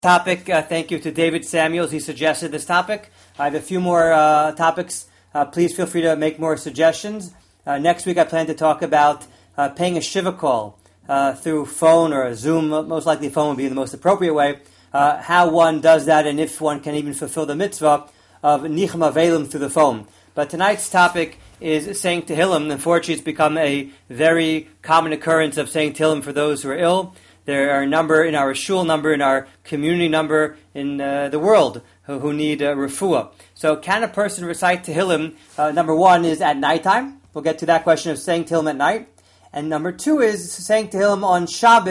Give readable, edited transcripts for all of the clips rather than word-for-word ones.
Topic. Thank you to David Samuels. He suggested this topic. I have a few more topics. Please feel free to make more suggestions. Next week I plan to talk about paying a Shiva call through phone or a Zoom. Most likely phone would be the most appropriate way. How one does that and if one can even fulfill the mitzvah of Nichum Avelim through the phone. But tonight's topic is saying Tehillim. Unfortunately, it's become a very common occurrence of saying Tehillim for those who are ill. There are a number in our shul number, in our community number, in the world who need refuah. So can a person recite Tehillim? Number one is at nighttime. We'll get to that question of saying Tehillim at night. And number two is saying Tehillim on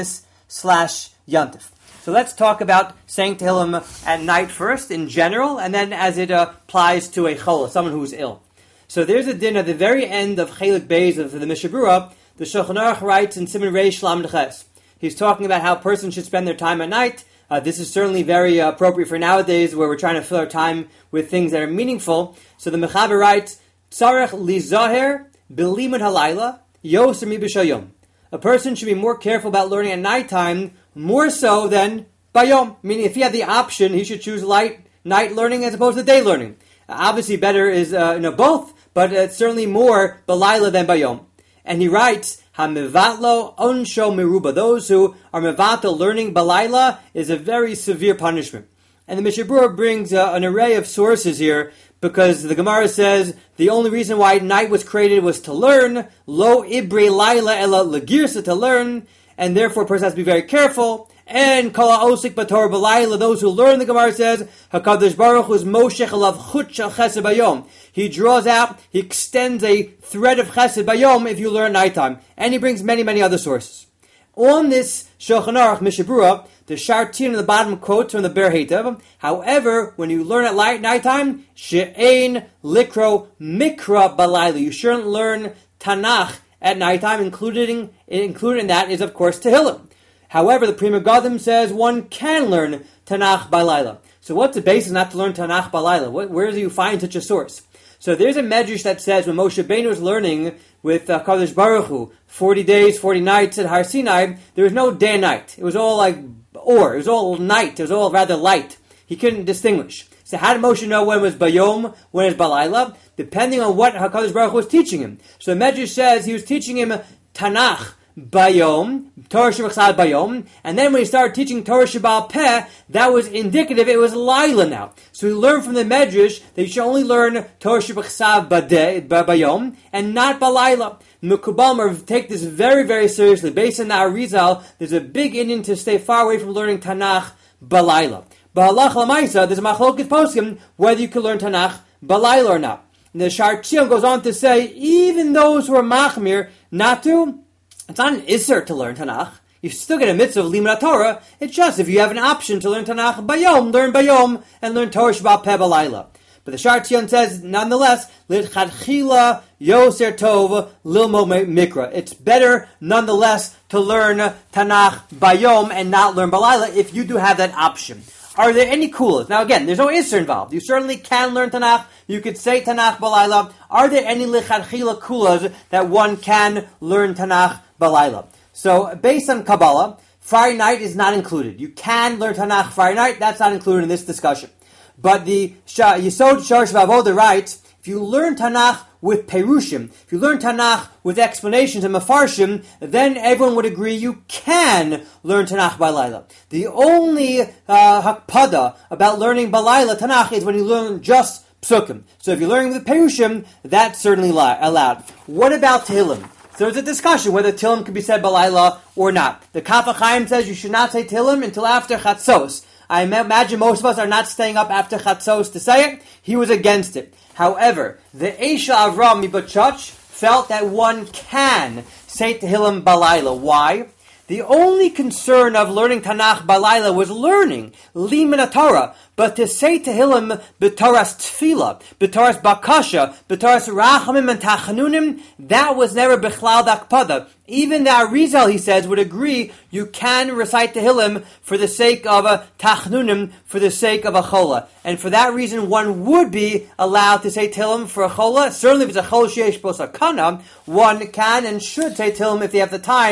Shabbos/Yontif. So let's talk about saying Tehillim at night first in general, and then as it applies to a chol, someone who's ill. So there's a din at the very end of Chelik Beis of the Mishnah Berurah. The Shulchan Aruch writes in Siman Reish Lamed Ches. He's talking about how a person should spend their time at night. This is certainly very appropriate for nowadays where we're trying to fill our time with things that are meaningful. So the Mechaber writes, Tzarech lizaher b'limud halayla yoser mi b'shayom. A person should be more careful about learning at nighttime, more so than bayom. Meaning if he had the option, he should choose night learning as opposed to day learning. Obviously better is both, but it's certainly more balayla than bayom. And he writes, HaMevatlo onsho meruba. Those who are mevato learning balayla is a very severe punishment. And the Mishnah Berurah brings an array of sources here because the Gemara says the only reason why night was created was to learn. Lo ibre laila ela legirsa, to learn. And therefore a person has to be very careful. And kala osik bator balayla, those who learn, the Gemara says, HaKadosh Baruch Hu is moshech alav chut shel chesed bayom. He draws out, he extends a thread of chesed bayom if you learn at nighttime. And he brings many, many other sources. On this Shulchan Aruch Mishnah Berurah, the Shartin on the bottom quotes from the Ber Heitev. However, when you learn at nighttime, she'ein likro mikra balayla. You shouldn't learn Tanakh at nighttime. Included in that is, of course, Tehillim. However, the Pri Megadim says one can learn Tanakh balayla. So what's the basis not to learn Tanakh balayla? Where do you find such a source? So there's a medrash that says when Moshe Rabbeinu was learning with Kadosh Baruch Hu, 40 days, 40 nights at Har Sinai, there was no day and night. It was all like or. It was all night. It was all rather light. He couldn't distinguish. So how did Moshe know when it was Bayom, when it was Balayla? Depending on what HaKadosh Baruch Hu was teaching him. So the medrash says he was teaching him Tanakh Bayom, Torah Shebachsad Bayom, and then when he started teaching Torah Sheba'al Peh, that was indicative, it was Laila now. So we learned from the Medrash that you should only learn Torah Shebachsad Bayom, and not Balayla. Mekubalmer take this very, very seriously. Based on the Arizal, there's a big Indian to stay far away from learning Tanakh Balayla. B'halach l'maisa, there's a machlokes poskim whether you can learn Tanakh Balayla or not. And the Shar Chion goes on to say, even those who are machmir not to, it's not an isser to learn Tanakh. You still get a mitzvah of limud Torah. It's just if you have an option to learn Tanakh bayom, learn bayom, and learn Torah Sheba'al Peh balayla. But the Shar Tzion says, nonetheless, l'chadchila yoser tov lilmo mikra. It's better, nonetheless, to learn Tanakh bayom and not learn balayla if you do have that option. Are there any kulas? Now again, there's no isser involved. You certainly can learn Tanakh. You could say Tanakh balayla. Are there any l'chadchila kulas that one can learn Tanakh balayla? So, based on Kabbalah, Friday night is not included. You can learn Tanakh Friday night. That's not included in this discussion. But the Yesod Sharash Vavoda writes, if you learn Tanakh with Perushim, if you learn Tanakh with explanations and Mefarshim, then everyone would agree you can learn Tanakh balayla. The only hakpada about learning balayla Tanakh is when you learn just Psukim. So if you're learning with Perushim, that's certainly allowed. What about Tehillim? So there's a discussion whether Tehillim can be said balayla or not. The Kaf HaChaim says you should not say Tehillim until after Chatzos. I imagine most of us are not staying up after Chatzos to say it. He was against it. However, the Eisha Avram Mibachach felt that one can say Tehillim balayla. Why? The only concern of learning Tanakh balayla was learning limud Torah, but to say Tehillim b'Torah's tefillah, b'Torah's bakasha, b'Torah's rachamim and tachanunim, that was never bichlal dakpada. Even the Arizal, he says, would agree you can recite Tehillim for the sake of a tachanunim, for the sake of a chola. And for that reason, one would be allowed to say Tehillim for a chola. Certainly if it's a chol sheyesh posakana, one can and should say Tehillim if they have the time,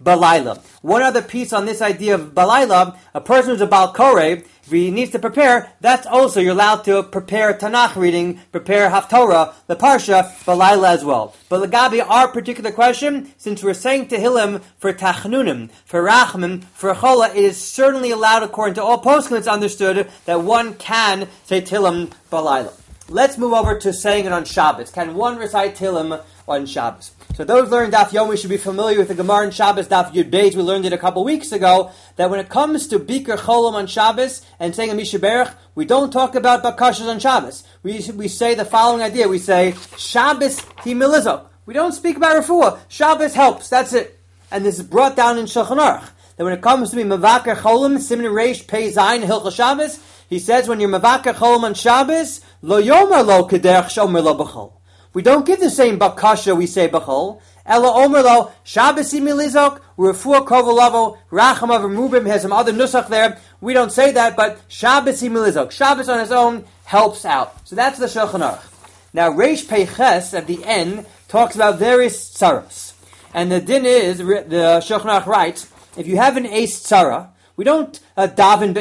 balayla. One other piece on this idea of balayla, a person who's a Baal Koreh, if he needs to prepare, that's also, you're allowed to prepare Tanakh reading, prepare Haftorah, the Parsha, balayla as well. But Lagabi, our particular question, since we're saying Tehillim for Tachnunim, for Rachman, for Chola, it is certainly allowed, according to all poskim, it's understood that one can say Tehillim balayla. Let's move over to saying it on Shabbos. Can one recite Tehillim on Shabbos? So those learning Daf Yomi should be familiar with the Gemara in Shabbos, Daf Yud Beis. We learned it a couple weeks ago, that when it comes to Bikur Cholam on Shabbos and saying a Mishaberach, we don't talk about Bakashas on Shabbos. We say the following idea. We say, Shabbos hi milizok. We don't speak about Refuah. Shabbos helps. That's it. And this is brought down in Shulchan Aruch. That when it comes to be Mavaker Cholam, Siman Reish Pei Zayin Hilchos Shabbos, he says when you're Mavaker Cholam on Shabbos, Lo Yomer Lo Kederech Shomer Lo B'chol. We don't give the same bakasha we say b'chol. Ela omer lo Shabbos milizok refuah kovolavo rachamav mubim has some other nusach there. We don't say that, but Shabbos milizok. Shabbos on its own helps out. So that's the Shulchan Aruch. Now Reish Peiches at the end talks about various tzaros, and the din is the Shulchan Aruch writes, if you have an ace tzara, we don't daven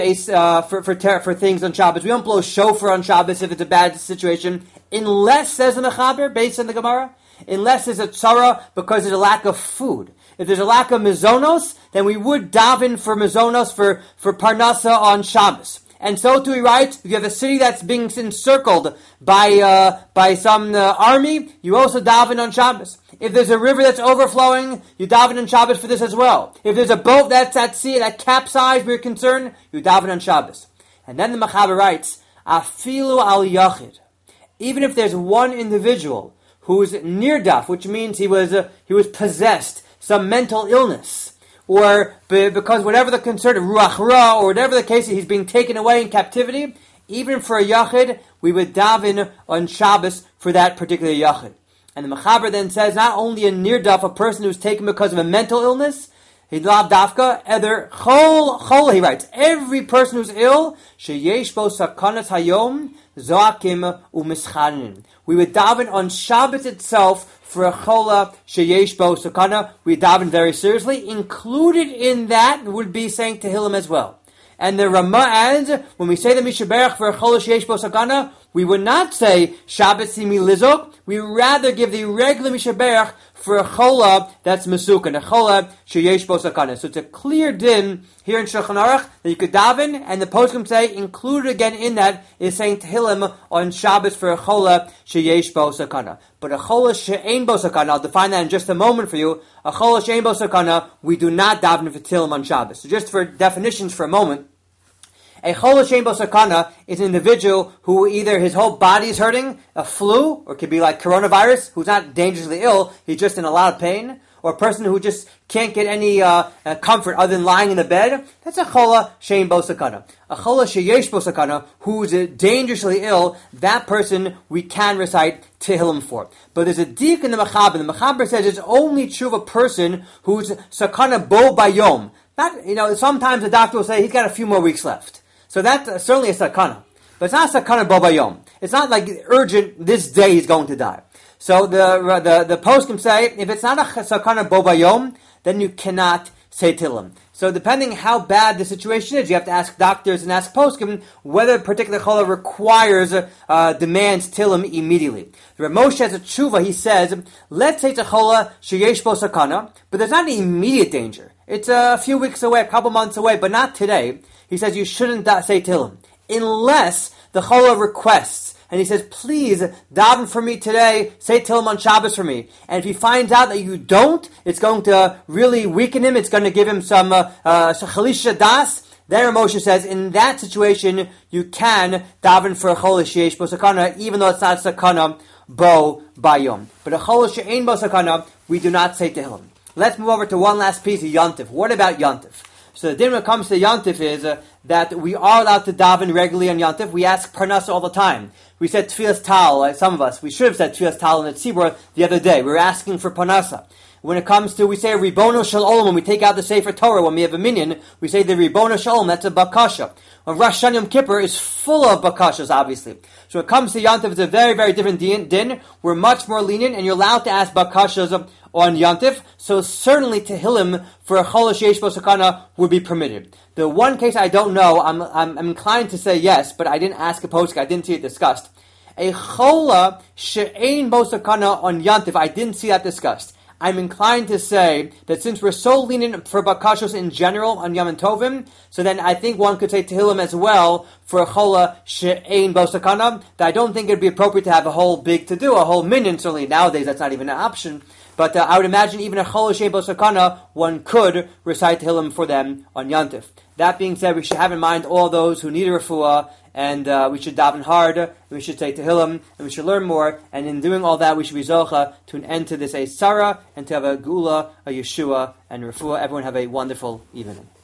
for things on Shabbos. We don't blow shofar on Shabbos if it's a bad situation, unless, says the Mechaber, based on the Gemara, unless there's a tzara because there's a lack of food. If there's a lack of mizonos, then we would daven for mizonos, for parnasa on Shabbos. And so too he writes, if you have a city that's being encircled by some army, you also daven on Shabbos. If there's a river that's overflowing, you daven on Shabbos for this as well. If there's a boat that's at sea, that capsized, we're concerned, you daven on Shabbos. And then the Mechaber writes, Afilu al yachid. Even if there's one individual who's nirdaf, which means he was possessed, some mental illness, or because whatever the concern, ruach ra, or whatever the case, he's being taken away in captivity, even for a yachid, we would daven on Shabbos for that particular yachid. And the Mechaber then says, not only a nirdaf, a person who's taken because of a mental illness, hidlav dafka, either chol, he writes, every person who's ill, sheyesh bo sakanas hayom, zoakim umischanin. We would daven on Shabbos itself for a chola sheyesh bo sakana. We daven very seriously. Included in that would be saying Tehillim as well. And the Ramah adds, when we say the Mishaberach for a chola sheyesh bo sakana, we would not say Shabbos simi lizok. We would rather give the regular Mishaberach for a chola that's mesukan, a chola sheyesh bo sakana. So it's a clear din here in Shulchan Aruch that you could daven, and the poskim say included again in that is saying Tehillim on Shabbos for a chola sheyesh bo sakana. But a chola she'ein bo sakana, I'll define that in just a moment for you. A chola she'ein bo sakana, we do not daven for Tehillim on Shabbos. So just for definitions for a moment. A chola she'ein bo sakana is an individual who either his whole body is hurting, a flu, or it could be like coronavirus, who's not dangerously ill, he's just in a lot of pain, or a person who just can't get any comfort other than lying in the bed. That's a chola she'ein bo sakana. A chola sheyesh bo sakana, who's dangerously ill, that person we can recite Tehillim for. But there's a dik in the Mechaber. The Mechaber says it's only true of a person who's sakana bo bayom. Not, sometimes the doctor will say he's got a few more weeks left. So that's certainly a sakana. But it's not sakana bo bayom. It's not like urgent, this day he's going to die. So the poskim say, if it's not a sakana bo bayom, then you cannot say Tehillim. So depending how bad the situation is, you have to ask doctors and ask poskim whether a particular chola requires, demands Tehillim immediately. The Rav Moshe has a tshuva, he says, let's say it's a chola sheyesh bo sakana, but there's not an immediate danger. It's a few weeks away, a couple months away, but not today. He says you shouldn't say Tehillim, unless the chola requests. And he says, please, daven for me today, say Tehillim on Shabbos for me. And if he finds out that you don't, it's going to really weaken him, it's going to give him some chalisha das. Then Rav Moshe says, in that situation, you can daven for a chola sheyesh bo sakana, even though it's not sakana bo bayom. But a chola she'ein bo sakana, we do not say Tehillim. Let's move over to one last piece of Yontif. What about Yontif? So the din when it comes to Yontif is that we are allowed to daven regularly on Yontif. We ask Parnasa all the time. We said Tfilas Tal, some of us. We should have said Tfilas Tal in the Tzibur the other day. We were asking for Parnasa. When it comes to, we say Ribono Shel Olam, when we take out the Sefer Torah, when we have a minyan, we say the Ribono Shel Olam, that's a bakasha. Rosh Hashanah Yom Kippur is full of bakashas, obviously. So when it comes to Yantif, it's a very, very different din. We're much more lenient, and you're allowed to ask bakashas on Yantif. So certainly Tehillim for a Chol Sheyesh Bo Sakana would be permitted. The one case I don't know, I'm inclined to say yes, but I didn't ask a posek, I didn't see it discussed. A Chola She'ein Bo Sakana on Yantif, I didn't see that discussed. I'm inclined to say that since we're so lenient for bakashos in general on Yom Tovim, so then I think one could say Tehillim as well for a chola she'ein bo sakana, that I don't think it would be appropriate to have a whole big to-do, a whole minyan. Certainly nowadays that's not even an option. But I would imagine even a chola she'ein bo sakana, one could recite Tehillim for them on Yantif. That being said, we should have in mind all those who need a refuah, and we should daven hard, and we should take Tehillim, and we should learn more, and in doing all that, we should be zocha to an end to this Sarah, and to have a Gula, a Yeshua, and refuah. Everyone have a wonderful evening.